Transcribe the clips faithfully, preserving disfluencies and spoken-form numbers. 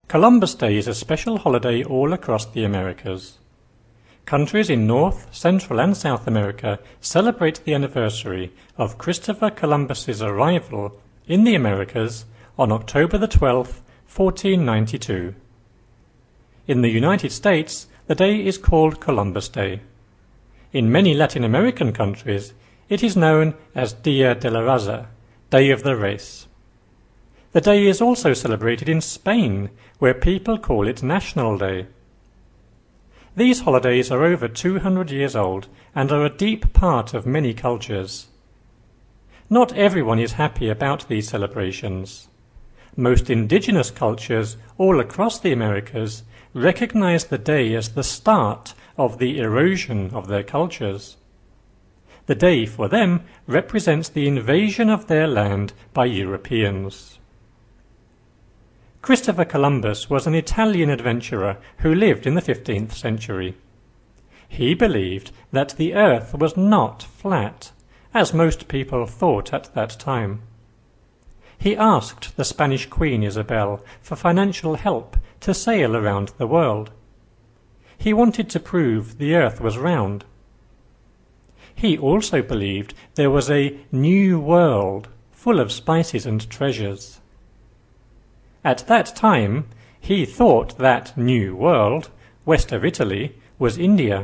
Columbus Day is a special holiday all across the Americas. Countries in North, Central and South America celebrate the anniversary of Christopher Columbus's arrival in the Americas on October the twelfth, fourteen ninety-two. In the United States, the day is called Columbus Day. In many Latin American countries, it is known as Dia de la Raza, Day of the Race. The day is also celebrated in Spain, where people call it National Day. These holidays are over two hundred years old and are a deep part of many cultures. Not everyone is happy about these celebrations. Most indigenous cultures all across the Americas recognize the day as the start of the erosion of their cultures. The day for them represents the invasion of their land by Europeans. Christopher Columbus was an Italian adventurer who lived in the fifteenth century. He believed that the earth was not flat, as most people thought at that time. He asked the Spanish Queen Isabel for financial help to sail around the world. He wanted to prove the earth was round. He also believed there was a new world full of spices and treasures. At that time, he thought that new world, west of Italy, was India.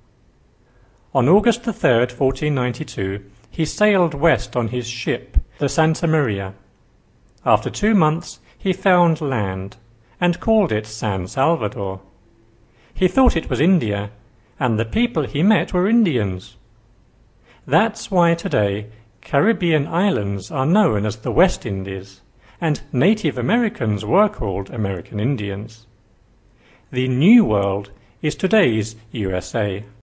On August the third, fourteen ninety-two, he sailed west on his ship, the Santa Maria. After two months, he found land and called it San Salvador. He thought it was India, and the people he met were Indians. That's why today Caribbean islands are known as the West Indies, and Native Americans were called American Indians. The New World is today's U S A.